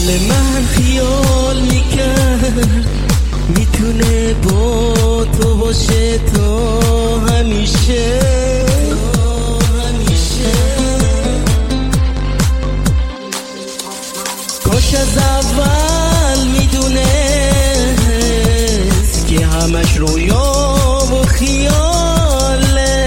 دل من خیال میکرد میتونه با تو باشه تا همیشه. کاش از اول میدونست که همش رویا و خیاله.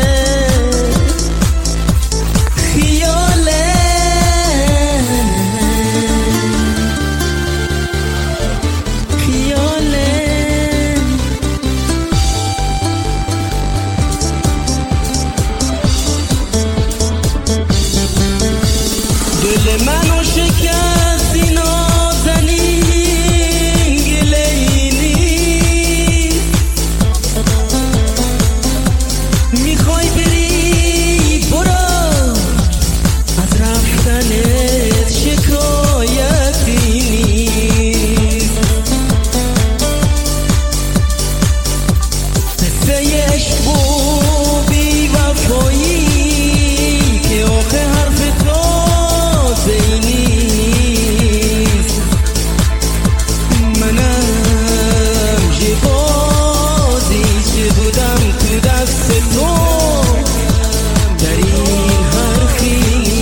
دل منو شکستی نازنین، گله‌ای نیست. میخوای بری برو، از رفتنت شکایتی نیست. قصه عشق و بی‌وفایی که آخه حرف تو نیست. منم چه بازی چه بودم تو دست تو، در این حرفی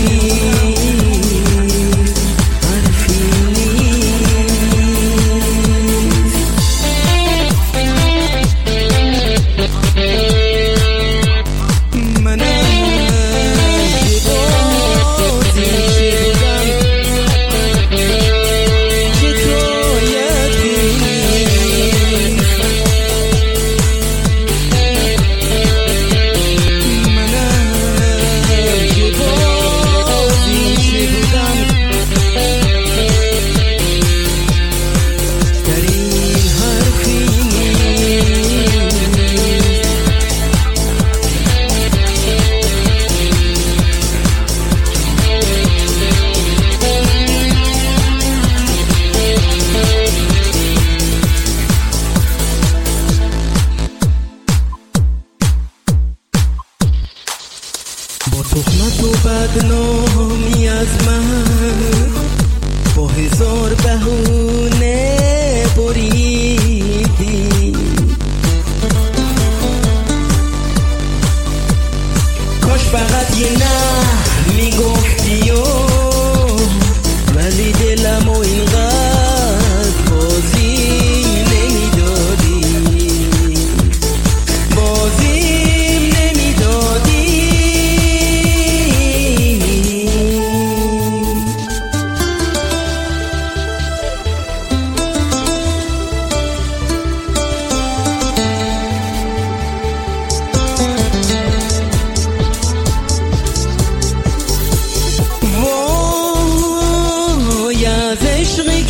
با تهمت و بدنامی از من با هزار بهونه بریدی. کاش فقط یه نه میگفتی ولی دلمو اینقدر بازی نمیدادی. وای از عشقی